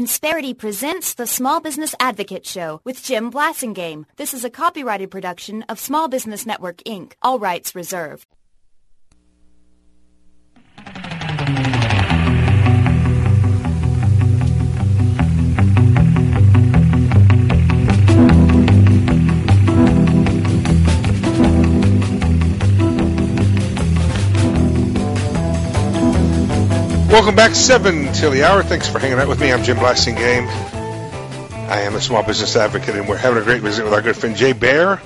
Insperity presents the Small Business Advocate Show with Jim Blasingame. This is a copyrighted production of Small Business Network, Inc. All rights reserved. Welcome back, 7 till the hour. Thanks for hanging out with me. I'm Jim Blasingame. I am a small business advocate, and we're having a great visit with our good friend Jay Baer,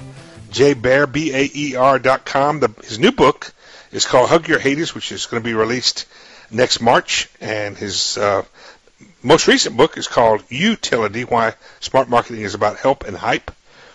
jaybaer.com. His new book is called Hug Your Haters, which is going to be released next March, and his most recent book is called Utility, Why Smart Marketing is About Help and Hype.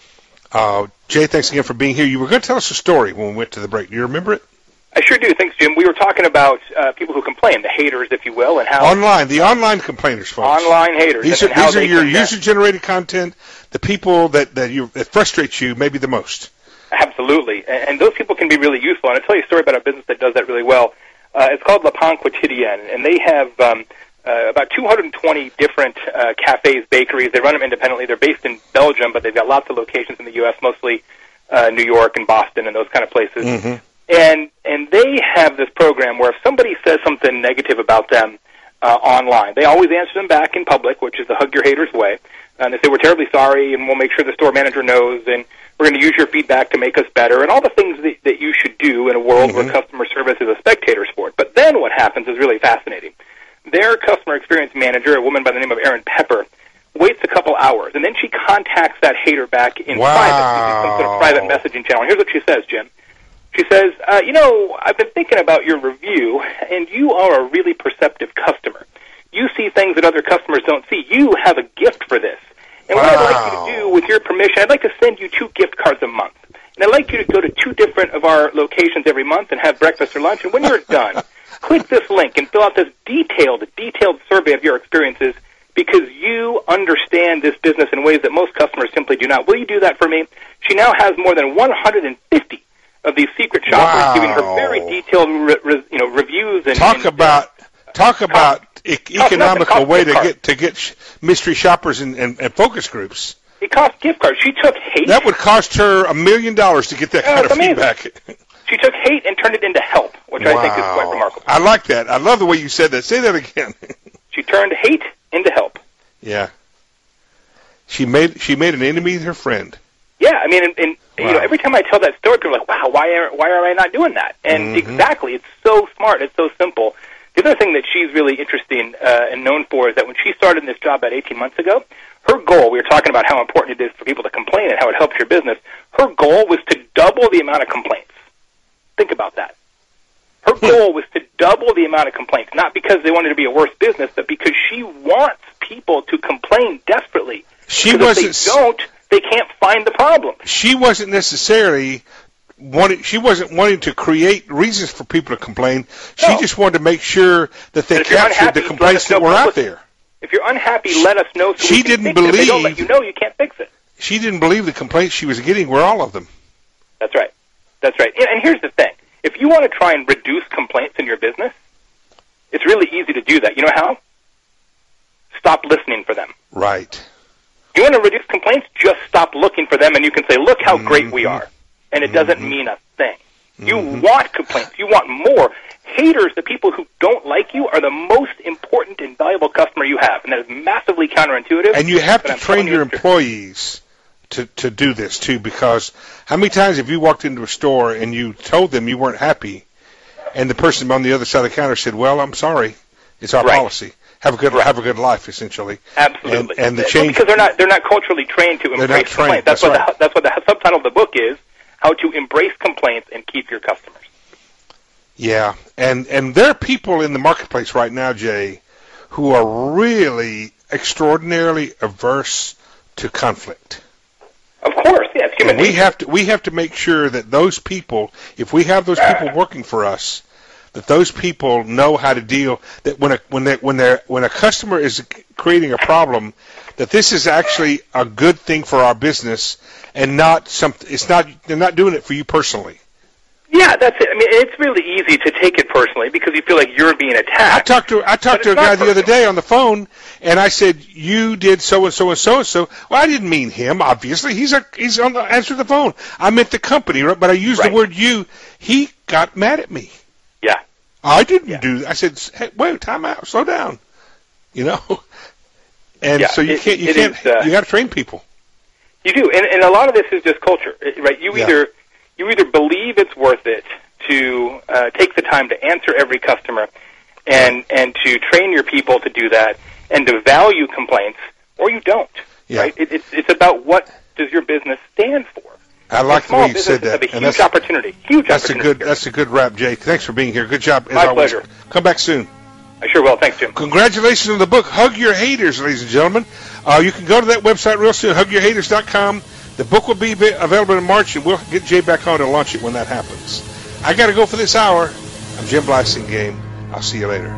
Jay, thanks again for being here. You were going to tell us a story when we went to the break. Do you remember it? I sure do. Thanks, Jim. We were talking about people who complain, the haters, if you will, and how... the online complainers, folks. Online haters. These are your user-generated content, the people that frustrate you maybe the most. Absolutely. And those people can be really useful. And I'll tell you a story about a business that does that really well. It's called Le Pain Quotidien, and they have about 220 different cafes, bakeries. They run them independently. They're based in Belgium, but they've got lots of locations in the U.S., mostly New York and Boston and those kind of places. Mm-hmm. And they have this program where if somebody says something negative about them online, they always answer them back in public, which is the Hug Your Haters way. And they say, we're terribly sorry, and we'll make sure the store manager knows, and we're going to use your feedback to make us better, and all the things that you should do in a world where customer service is a spectator sport. But then what happens is really fascinating. Their customer experience manager, a woman by the name of Erin Pepper, waits a couple hours, and then she contacts that hater back in private, using some sort of private messaging channel. And here's what she says, Jim. She says, I've been thinking about your review, and you are a really perceptive customer. You see things that other customers don't see. You have a gift for this. And what I'd like you to do, with your permission, I'd like to send you 2 gift cards a month. And I'd like you to go to 2 different of our locations every month and have breakfast or lunch. And when you're done, click this link and fill out this detailed survey of your experiences, because you understand this business in ways that most customers simply do not. Will you do that for me? She now has more than 150 of these secret shoppers giving her very detailed reviews and talk about economical way to get mystery shoppers and focus groups. It costs gift cards. She took hate. That would cost her $1 million to get that kind of feedback. She took hate and turned it into help, which I think is quite remarkable. I like that. I love the way you said that. Say that again. She turned hate into help. Yeah. She made an enemy her friend. Yeah, I mean, and every time I tell that story, people are like, wow, why are I not doing that? And exactly, it's so smart, it's so simple. The other thing that she's really interesting and known for is that when she started in this job about 18 months ago, her goal, we were talking about how important it is for people to complain and how it helps your business, her goal was to double the amount of complaints. Think about that. Her goal was to double the amount of complaints, not because they wanted to be a worse business, but because she wants people to complain desperately. If they don't, they can't find the problem. She wasn't necessarily wanting to create reasons for people to complain. She just wanted to make sure that they captured the complaints that were out there. If you're unhappy, let us know. So she didn't believe. If they don't let you know, you can't fix it. She didn't believe the complaints she was getting were all of them. That's right. That's right. And here's the thing: if you want to try and reduce complaints in your business, it's really easy to do that. You know how? Stop listening for them. Right. You want to reduce complaints? Just stop looking for them, and you can say, look how great we are. And it doesn't mean a thing. You want complaints. You want more. Haters, the people who don't like you, are the most important and valuable customer you have, and that is massively counterintuitive. And you have to train your employees to do this, too, because how many times have you walked into a store and you told them you weren't happy, and the person on the other side of the counter said, well, I'm sorry, it's our policy. Have a good life, essentially. Absolutely. And the change, because they're not culturally trained to embrace complaints. That's what the subtitle of the book is: How to Embrace Complaints and Keep Your Customers. Yeah, and there are people in the marketplace right now, Jay, who are really extraordinarily averse to conflict. Of course, yes. Human nature. We have to make sure that those people, if we have those people working for us, that those people know how to deal. That when a customer is creating a problem, that this is actually a good thing for our business, and not something. They're not doing it for you personally. Yeah, that's it. I mean, it's really easy to take it personally because you feel like you're being attacked. I talked to a guy the other day on the phone, and I said, "You did so and so and so and so." Well, I didn't mean him. Obviously, he's on the answer the phone. I meant the company, right? But I used the word "you." He got mad at me. Yeah. I didn't do that. I said, "Hey, wait, time out, slow down." You know. And so you got to train people. You do, and a lot of this is just culture, right? You either believe it's worth it to take the time to answer every customer and to train your people to do that and to value complaints, or you don't. Right? It's about what does your business stand for. I like the way you said that. Have a huge opportunity. That's a good wrap, Jay. Thanks for being here. Good job. My pleasure. Come back soon. I sure will. Thanks, Jim. Congratulations on the book, Hug Your Haters, ladies and gentlemen. You can go to that website real soon, hugyourhaters.com. The book will be available in March, and we'll get Jay back on to launch it when that happens. I got to go for this hour. I'm Jim Blasingame. I'll see you later.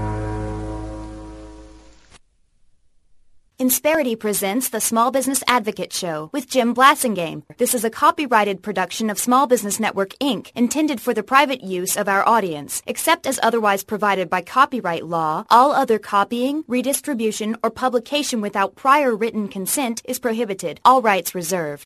Insperity presents the Small Business Advocate Show with Jim Blasingame. This is a copyrighted production of Small Business Network, Inc., intended for the private use of our audience. Except as otherwise provided by copyright law, all other copying, redistribution, or publication without prior written consent is prohibited. All rights reserved.